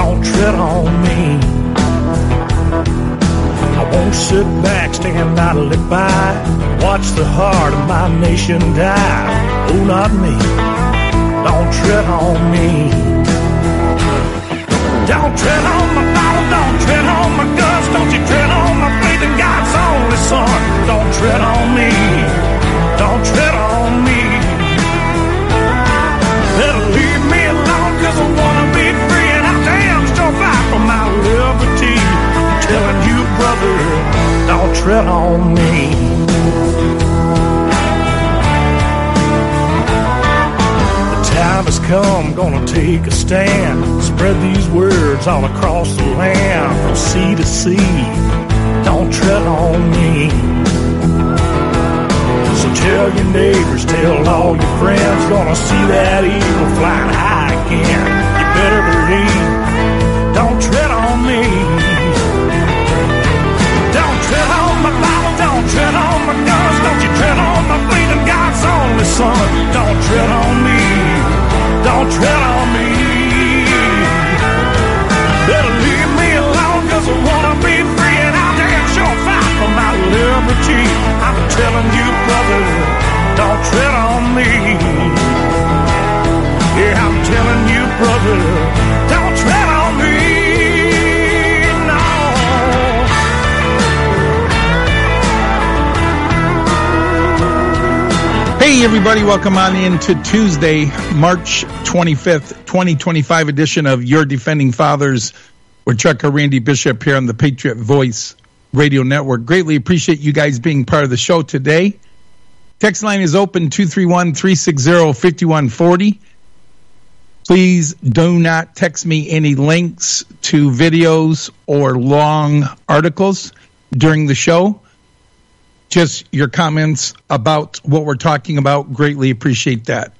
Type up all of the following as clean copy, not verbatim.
don't tread on me. I won't sit back, stand idly by, watch the heart of my nation die. Oh, not me, don't tread on me. Don't tread on my Bible, don't tread on my guns, don't you tread on my faith in God's only Son. Don't tread on me, don't tread on me. Better leave me alone, cause I wanna be free, and I damn sure fight for my liberty. I'm telling you, brother, don't tread on me. Time has come, gonna take a stand, spread these words all across the land, from sea to sea, don't tread on me. So tell your neighbors, tell all your friends, gonna see that eagle flying high again. You better believe, don't tread on me. Don't tread on my Bible, don't tread on my guns, don't you tread on my faith in God's only Son. Don't tread on me, don't tread on me. Better leave me alone, cause I wanna be free, and I'll damn sure fight for my liberty. I'm telling you, brother, don't tread on me. Yeah, I'm telling you, brother, don't tread on me. No. Hey, everybody, welcome on into Tuesday, March 25th, 2025 edition of Your Defending Fathers with Trucker Randy Bishop here on the Patriot Voice Radio Network. Greatly appreciate you guys being part of the show today. Text line is open, 231-360-5140. Please do not text me any links to videos or long articles during the show. Just your comments about what we're talking about. Greatly appreciate that.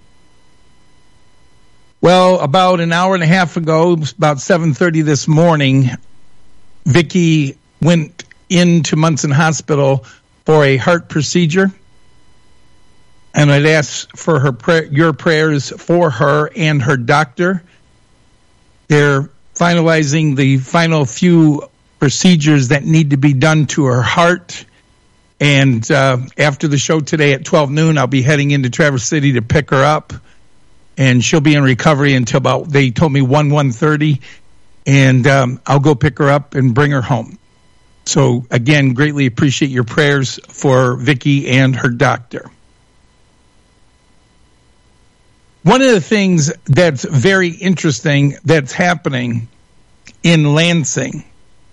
Well, about an hour and a half ago, about 7:30 this morning, Vicky went into Munson Hospital for a heart procedure. And I'd ask for your prayers for her and her doctor. They're finalizing the final few procedures that need to be done to her heart. And after the show today at 12 noon, I'll be heading into Traverse City to pick her up. And she'll be in recovery until about, they told me 1:30. And I'll go pick her up and bring her home. So, again, greatly appreciate your prayers for Vicky and her doctor. One of the things that's very interesting that's happening in Lansing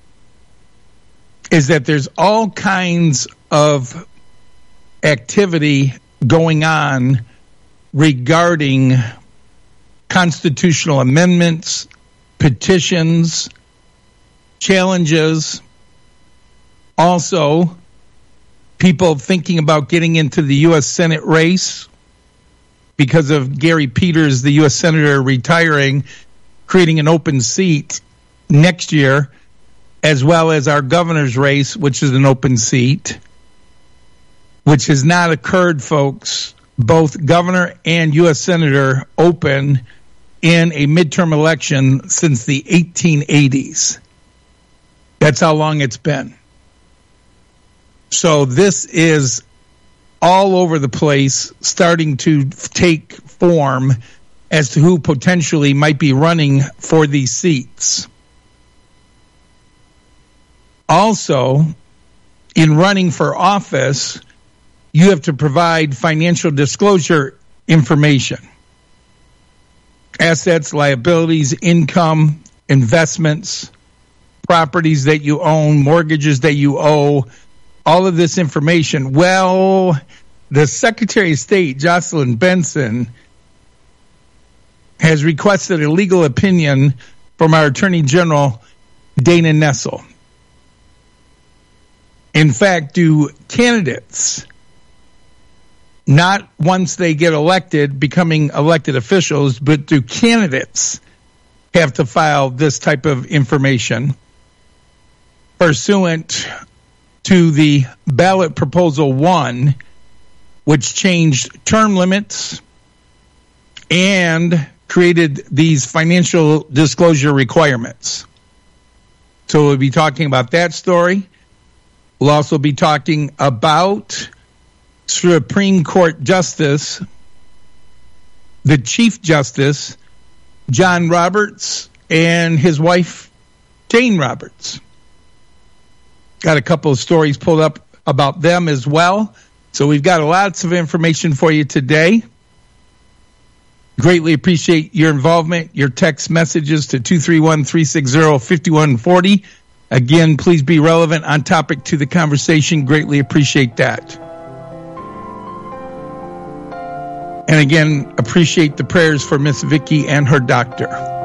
is that there's all kinds of activity going on regarding constitutional amendments, petitions, challenges, also people thinking about getting into the U.S. Senate race because of Gary Peters, the U.S. Senator, retiring, creating an open seat next year, as well as our governor's race, which is an open seat, which has not occurred, folks, both governor and U.S. Senator open in a midterm election since the 1880s. That's how long it's been. So this is all over the place, starting to take form as to who potentially might be running for these seats. Also, in running for office, you have to provide financial disclosure information. Assets, liabilities, income, investments, properties that you own, mortgages that you owe, all of this information. Well, the Secretary of State, Jocelyn Benson, has requested a legal opinion from our Attorney General, Dana Nessel. In fact, do candidates, not once they get elected, becoming elected officials, but do candidates have to file this type of information pursuant to the ballot proposal 1, which changed term limits and created these financial disclosure requirements. So we'll be talking about that story. We'll also be talking about Supreme Court Justice, the Chief Justice, John Roberts, and his wife, Jane Roberts. Got a couple of stories pulled up about them as well. So we've got lots of information for you today. Greatly appreciate your involvement, your text messages to 231-360-5140. Again, please be relevant, on topic to the conversation. Greatly appreciate that. And again, appreciate the prayers for Miss Vicky and her doctor.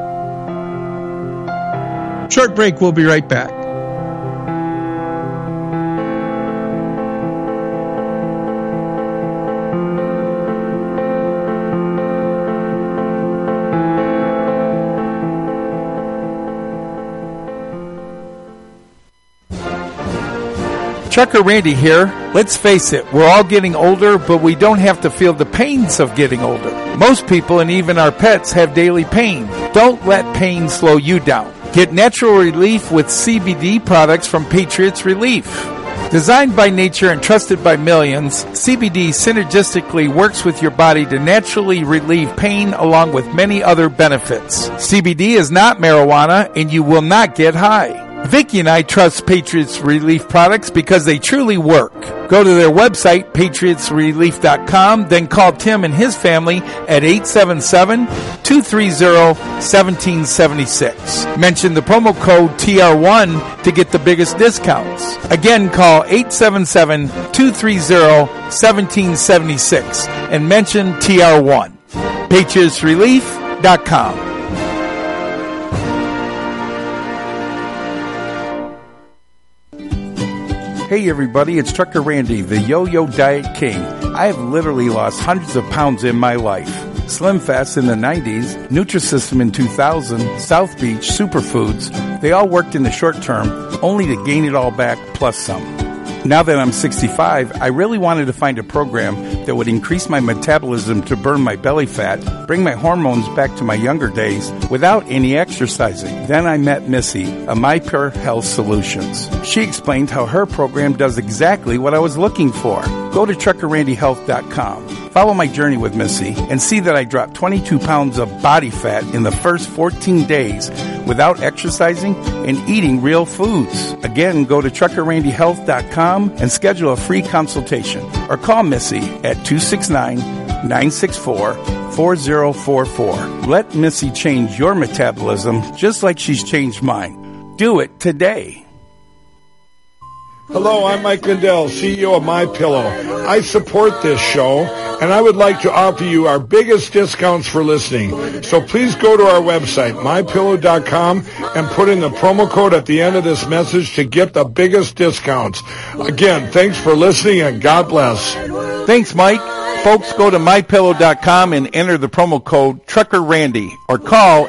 Short break, we'll be right back. Trucker Randy here. Let's face it, we're all getting older, but we don't have to feel the pains of getting older. Most people and even our pets have daily pain. Don't let pain slow you down. Get natural relief with CBD products from Patriots Relief. Designed by nature and trusted by millions, CBD synergistically works with your body to naturally relieve pain along with many other benefits. CBD is not marijuana and you will not get high. Vicky and I trust Patriots Relief products because they truly work. Go to their website, patriotsrelief.com, then call Tim and his family at 877-230-1776. Mention the promo code TR1 to get the biggest discounts. Again, call 877-230-1776 and mention TR1. patriotsrelief.com. Hey everybody, it's Trucker Randy, the Yo-Yo Diet King. I have literally lost hundreds of pounds in my life. Slim Fast in the 90s, Nutrisystem in 2000, South Beach, Superfoods, they all worked in the short term, only to gain it all back plus some. Now that I'm 65, I really wanted to find a program that would increase my metabolism to burn my belly fat, bring my hormones back to my younger days without any exercising. Then I met Missy, of My Pure Health Solutions. She explained how her program does exactly what I was looking for. Go to truckerrandyhealth.com. Follow my journey with Missy and see that I dropped 22 pounds of body fat in the first 14 days without exercising and eating real foods. Again, go to truckerrandyhealth.com and schedule a free consultation or call Missy at 269-964-4044. Let Missy change your metabolism just like she's changed mine. Do it today. Hello, I'm Mike Lindell, CEO of MyPillow. I support this show, and I would like to offer you our biggest discounts for listening. So please go to our website, MyPillow.com, and put in the promo code at the end of this message to get the biggest discounts. Again, thanks for listening, and God bless. Thanks, Mike. Folks, go to MyPillow.com and enter the promo code TruckerRandy or call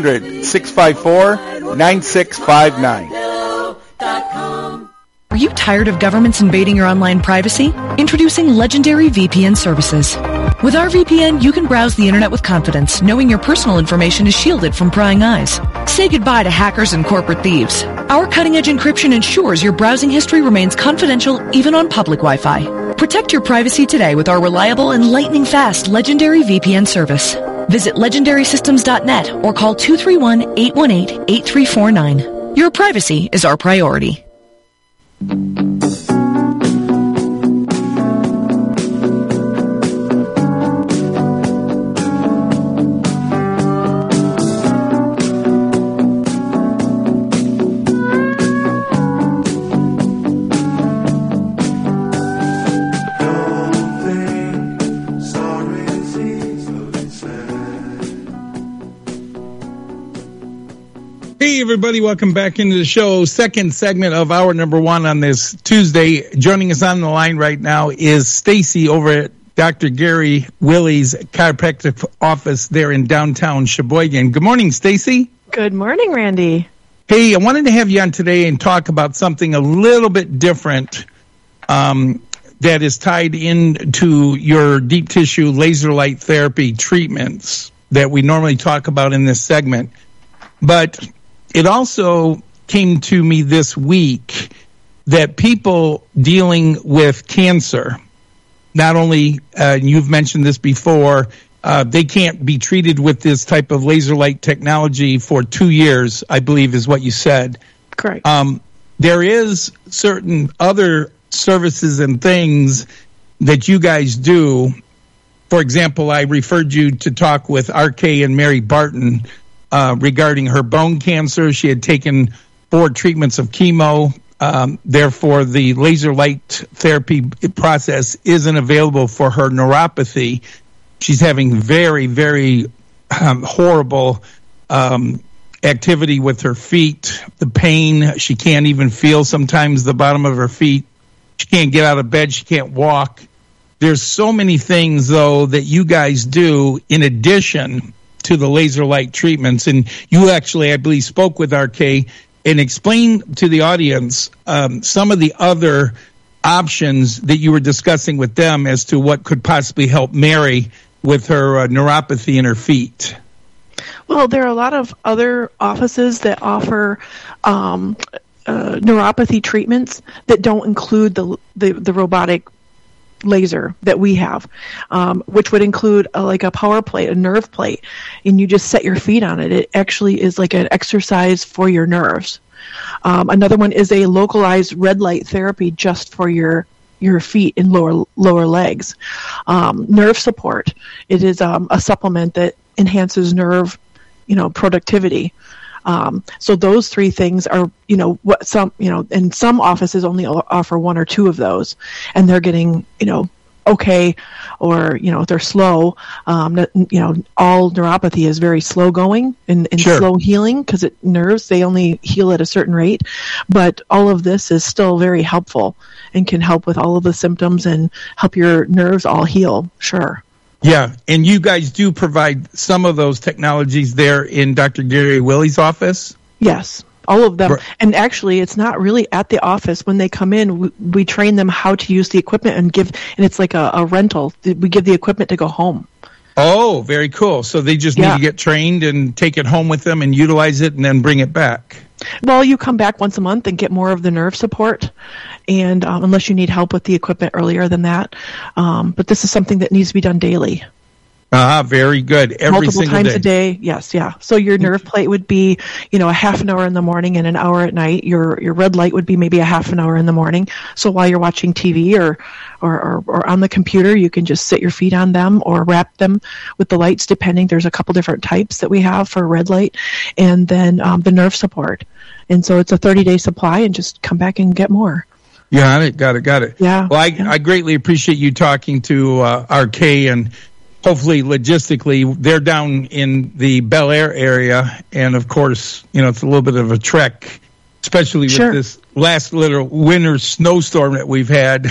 800-654-9659. Are you tired of governments invading your online privacy? Introducing Legendary VPN services. With our VPN, you can browse the internet with confidence, knowing your personal information is shielded from prying eyes. Say goodbye to hackers and corporate thieves. Our cutting-edge encryption ensures your browsing history remains confidential even on public Wi-Fi. Protect your privacy today with our reliable and lightning-fast Legendary VPN service. Visit legendarysystems.net or call 231-818-8349. Your privacy is our priority. Hey, everybody. Welcome back into the show. Second segment of hour number one on this Tuesday. Joining us on the line right now is Stacy over at Dr. Gary Willie's chiropractic office there in downtown Sheboygan. Good morning, Stacy. Good morning, Randy. Hey, I wanted to have you on today and talk about something a little bit different that is tied into your deep tissue laser light therapy treatments. that we normally talk about in this segment. But it also came to me this week that people dealing with cancer, not only, you've mentioned this before, they can't be treated with this type of laser light technology for 2 years, I believe is what you said. Correct. There is certain other services and things that you guys do. For example, I referred you to talk with RK and Mary Barton regarding her bone cancer. She had taken 4 treatments of chemo. Therefore, the laser light therapy process isn't available for her neuropathy. She's having very, very horrible activity with her feet, the pain. She can't even feel sometimes the bottom of her feet. She can't get out of bed. She can't walk. There's so many things, though, that you guys do in addition to the laser light treatments. And you actually, I believe, spoke with RK and explained to the audience some of the other options that you were discussing with them as to what could possibly help Mary with her neuropathy in her feet. Well, there are a lot of other offices that offer neuropathy treatments that don't include the robotic laser that we have, which would include like a power plate, a nerve plate, and you just set your feet on it. It actually is like an exercise for your nerves. Another one is a localized red light therapy just for your feet and lower legs. Nerve support. It is a supplement that enhances nerve, productivity. So those 3 things are, what some, and some offices only offer 1 or 2 of those, and they're getting, okay, or, they're slow. All neuropathy is very slow going and Sure. slow healing because nerves, they only heal at a certain rate. But all of this is still very helpful and can help with all of the symptoms and help your nerves all heal. Sure. Yeah, and you guys do provide some of those technologies there in Dr. Gary Willie's office? Yes, all of them. Right. And actually, it's not really at the office. When they come in, we train them how to use the equipment and it's like a rental. We give the equipment to go home. Oh, very cool. So they just need Yeah. to get trained and take it home with them and utilize it and then bring it back. Well, you come back once a month and get more of the nerve support, and unless you need help with the equipment earlier than that. But this is something that needs to be done daily. Very good. Every Multiple single times day. a day. Yes, yeah. So your nerve plate would be, a half an hour in the morning and an hour at night. Your red light would be maybe a half an hour in the morning. So while you're watching TV or on the computer, you can just sit your feet on them or wrap them with the lights, depending. There's a couple different types that we have for red light, and then the nerve support. And so it's a 30-day supply, and just come back and get more. Got it. Yeah. Well, I greatly appreciate you talking to RK, and hopefully logistically they're down in the Bel Air area, and of course, it's a little bit of a trek, especially with Sure. this last little winter snowstorm that we've had.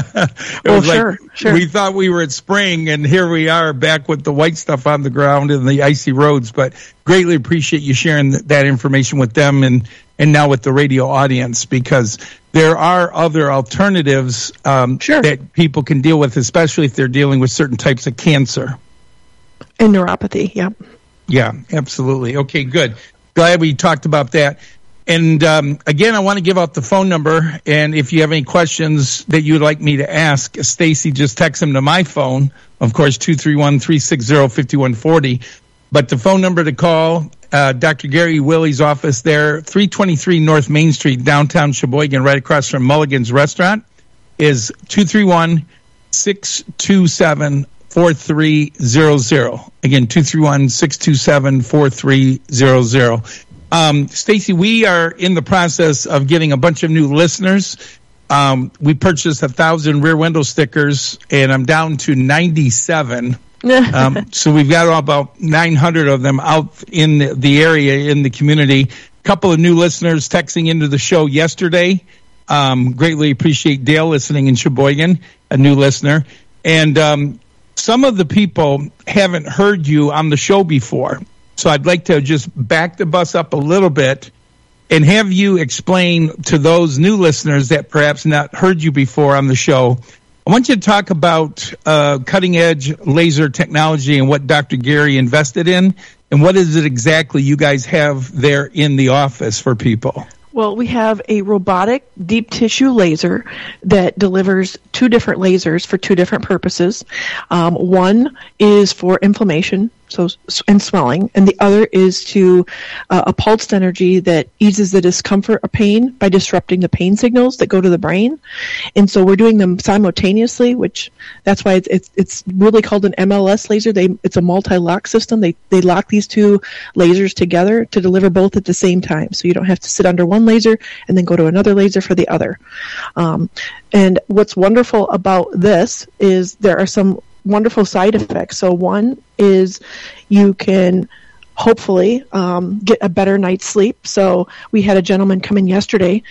Sure. We thought we were at spring, and here we are back with the white stuff on the ground and the icy roads. But greatly appreciate you sharing that information with them and now with the radio audience, because there are other alternatives Sure. that people can deal with, especially if they're dealing with certain types of cancer. And neuropathy, yep. Yeah, absolutely. Okay, good. Glad we talked about that. And again, I want to give out the phone number. And if you have any questions that you'd like me to ask Stacy, just text them to my phone, of course, 231-360-5140. But the phone number to call, Dr. Gary Willie's office there, 323 North Main Street, downtown Sheboygan, right across from Mulligan's Restaurant, is 231-627-4300. Again, 231-627-4300. Stacy, we are in the process of getting a bunch of new listeners. We purchased 1,000 rear window stickers, and I'm down to 97. So we've got about 900 of them out in the area, in the community. A couple of new listeners texting into the show yesterday. Greatly appreciate Dale listening in Sheboygan, a new listener. And some of the people haven't heard you on the show before. So I'd like to just back the bus up a little bit and have you explain to those new listeners that perhaps not heard you before on the show I want you to talk about cutting-edge laser technology and what Dr. Gary invested in, and what is it exactly you guys have there in the office for people? Well, we have a robotic deep tissue laser that delivers two different lasers for two different purposes. One is for inflammation and swelling, and the other is to a pulsed energy that eases the discomfort or pain by disrupting the pain signals that go to the brain. And so we're doing them simultaneously, which that's why it's really called an MLS laser. It's a multi-lock system. They lock these two lasers together to deliver both at the same time, so you don't have to sit under one laser and then go to another laser for the other. And what's wonderful about this is there are some wonderful side effects. So one is you can hopefully get a better night's sleep. So we had a gentleman come in yesterday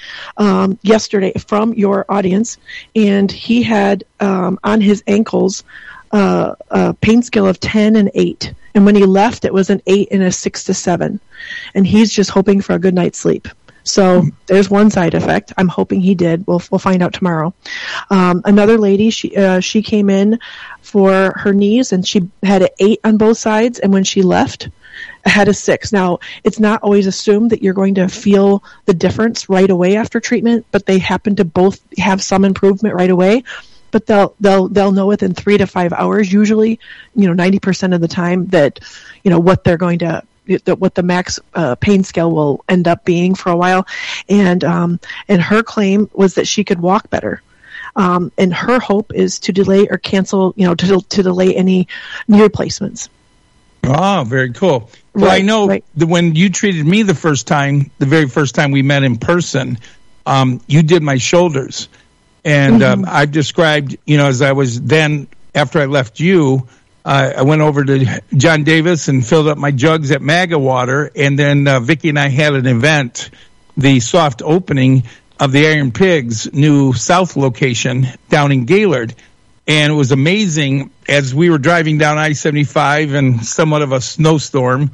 from your audience, and he had on his ankles a pain scale of 10 and 8. And when he left, it was an 8 and a 6 to 7. And he's just hoping for a good night's sleep. So there's one side effect. I'm hoping he did. We'll find out tomorrow. Another lady, she came in for her knees, and she had an 8 on both sides, and when she left, had a 6. Now, it's not always assumed that you're going to feel the difference right away after treatment, but they happen to both have some improvement right away. But they'll know within 3 to 5 hours, usually, 90% of the time, that what they're going to. What the max pain scale will end up being for a while, and her claim was that she could walk better, and her hope is to delay or cancel, to delay any knee replacements. Oh, very cool. Well, right, I know that when you treated me the very first time we met in person, you did my shoulders, and I've described, as I was then after I left you. I went over to John Davis and filled up my jugs at MAGA Water, and then Vicki and I had an event, the soft opening of the Iron Pigs new South location down in Gaylord. And it was amazing as we were driving down I-75 in somewhat of a snowstorm,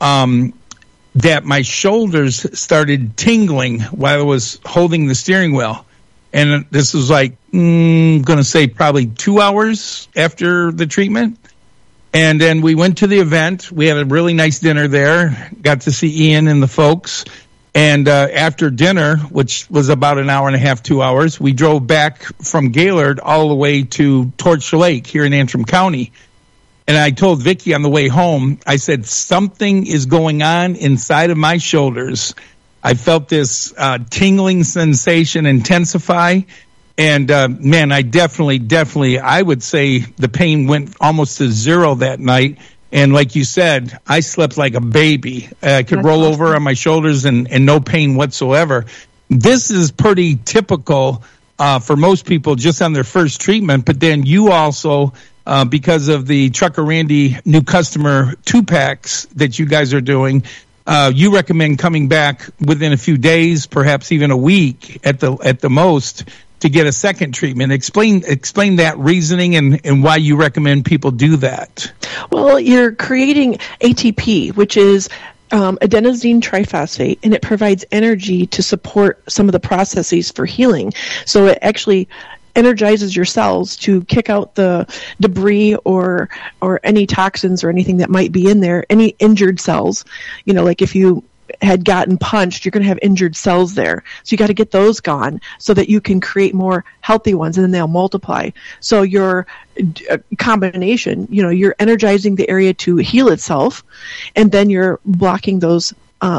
that my shoulders started tingling while I was holding the steering wheel. And this was like, I'm going to say probably 2 hours after the treatment. And then we went to the event. We had a really nice dinner there. Got to see Ian and the folks. And after dinner, which was about an hour and a half, 2 hours, we drove back from Gaylord all the way to Torch Lake here in Antrim County. And I told Vicki on the way home, I said, something is going on inside of my shoulders. I felt this tingling sensation intensify. And, man, I definitely, I would say the pain went almost to zero that night. And like you said, I slept like a baby. I could roll over on my shoulders and no pain whatsoever. This is pretty typical for most people just on their first treatment. But then you also, because of the Trucker Randy new customer 2-packs that you guys are doing, you recommend coming back within a few days, perhaps even a week at the most, to get a second treatment. Explain that reasoning and why you recommend people do that. Well, you're creating ATP, which is adenosine triphosphate, and it provides energy to support some of the processes for healing. So it actually energizes your cells to kick out the debris or any toxins or anything that might be in there, any injured cells. Like if you had gotten punched, you're going to have injured cells there. So you got to get those gone so that you can create more healthy ones, and then they'll multiply. So your combination, you're energizing the area to heal itself, and then you're blocking those,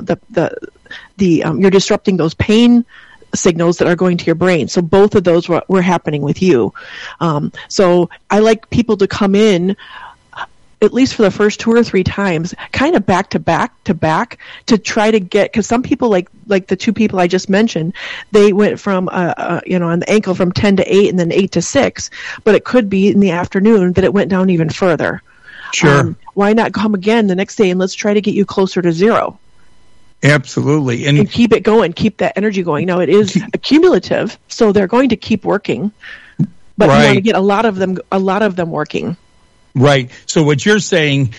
you're disrupting those pain signals that are going to your brain. So both of those were happening with you. So I like people to come in at least for the first 2 or 3 times, kind of back to back to try to get, because some people like the 2 people I just mentioned, they went from, on the ankle from 10 to 8 and then 8 to 6, but it could be in the afternoon that it went down even further. Sure. Why not come again the next day and let's try to get you closer to 0? Absolutely. And keep it going, keep that energy going. Now, it is accumulative, so they're going to keep working, but you want to get a lot of them working. Right. So what you're saying,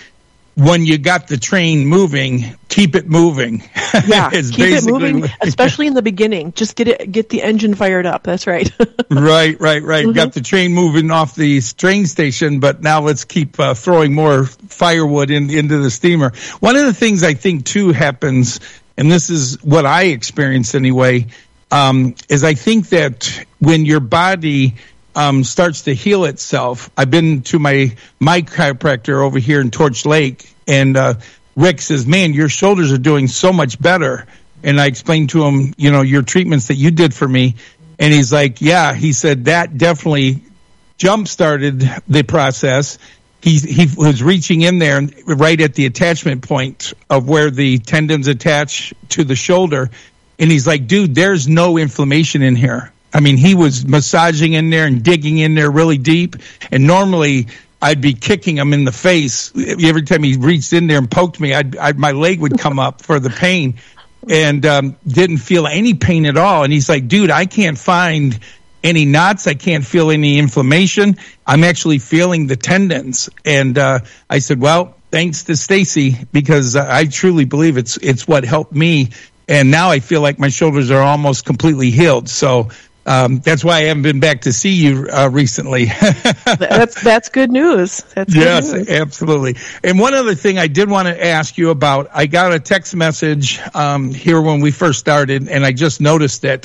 when you got the train moving, keep it moving. Yeah, keep it moving, especially in the beginning. Just get the engine fired up. That's right. Right. Mm-hmm. Got the train moving off the train station, but now let's keep throwing more firewood into the steamer. One of the things I think, too, happens, and this is what I experienced anyway, is I think that when your body starts to heal itself. I've been to my chiropractor over here in Torch Lake, and Rick says, man, your shoulders are doing so much better. And I explained to him, your treatments that you did for me. And he's like, yeah, he said that definitely jump-started the process. He was reaching in there right at the attachment point of where the tendons attach to the shoulder. And he's like, dude, there's no inflammation in here. I mean, he was massaging in there and digging in there really deep. And normally I'd be kicking him in the face. Every time he reached in there and poked me, my leg would come up for the pain, and didn't feel any pain at all. And he's like, dude, I can't find any knots. I can't feel any inflammation. I'm actually feeling the tendons. And I said, well, thanks to Stacy, because I truly believe it's what helped me. And now I feel like my shoulders are almost completely healed. So that's why I haven't been back to see you recently. That's good news. Yes, absolutely. And one other thing I did want to ask you about, I got a text message here when we first started, and I just noticed that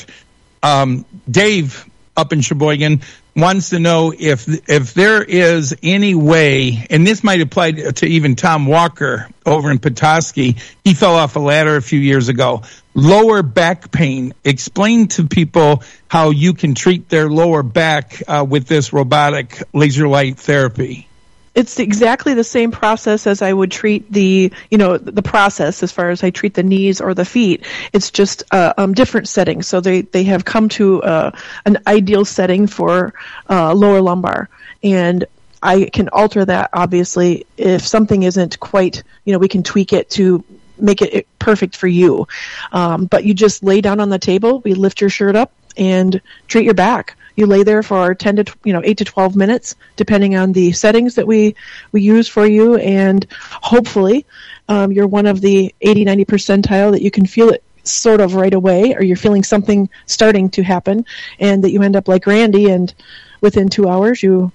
Dave up in Sheboygan wants to know if there is any way, and this might apply to even Tom Walker over in Petoskey. He fell off a ladder a few years ago. Lower back pain. Explain to people how you can treat their lower back with this robotic laser light therapy. It's exactly the same process as I would treat the process as far as I treat the knees or the feet. It's just different settings. So they have come to an ideal setting for lower lumbar. And I can alter that, obviously, if something isn't quite, we can tweak it to make it perfect for you. But you just lay down on the table, we lift your shirt up, and treat your back. You lay there for 8 to 12 minutes, depending on the settings that we use for you, and hopefully you're one of the 80-90 percentile that you can feel it sort of right away, or you're feeling something starting to happen, and that you end up like Randy, and within 2 hours or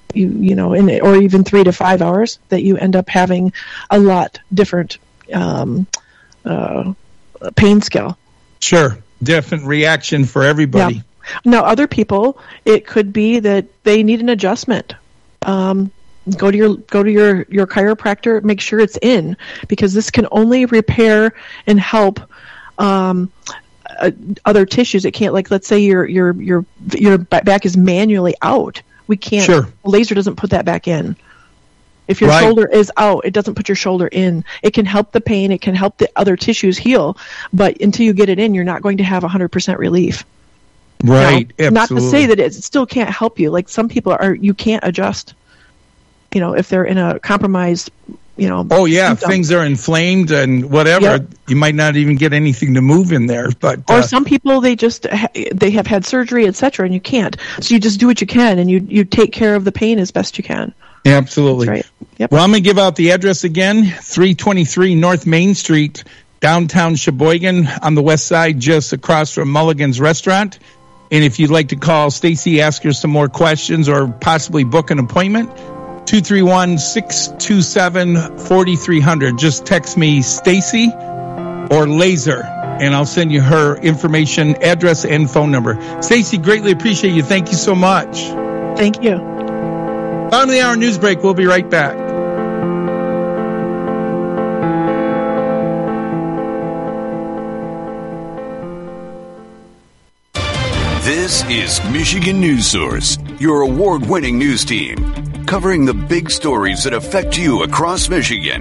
even 3 to 5 hours, that you end up having a lot different pain scale. Sure, different reaction for everybody. Yeah. Now, other people, it could be that they need an adjustment. Go to your chiropractor. Make sure it's in, because this can only repair and help other tissues. It can't, like, let's say your back is manually out. We can't. Sure. Laser doesn't put that back in. If your shoulder is out, it doesn't put your shoulder in. It can help the pain. It can help the other tissues heal. But until you get it in, you're not going to have 100% relief. Right. Now, absolutely. Not to say that it still can't help you. Like, some people you can't adjust, if they're in a compromised, Oh, yeah. If things are inflamed and whatever, yep. You might not even get anything to move in there. Or some people, they have had surgery, etc., and you can't. So you just do what you can, and you take care of the pain as best you can. Absolutely. That's right. Yep. Well, I'm going to give out the address again, 323 North Main Street, downtown Sheboygan, on the west side, just across from Mulligan's Restaurant. And if you'd like to call Stacy, ask her some more questions, or possibly book an appointment, 231-627-4300. Just text me Stacy or Laser, and I'll send you her information, address, and phone number. Stacy, greatly appreciate you. Thank you so much. Thank you. Bottom of the hour news break. We'll be right back. This is Michigan News Source, your award-winning news team, covering the big stories that affect you across Michigan.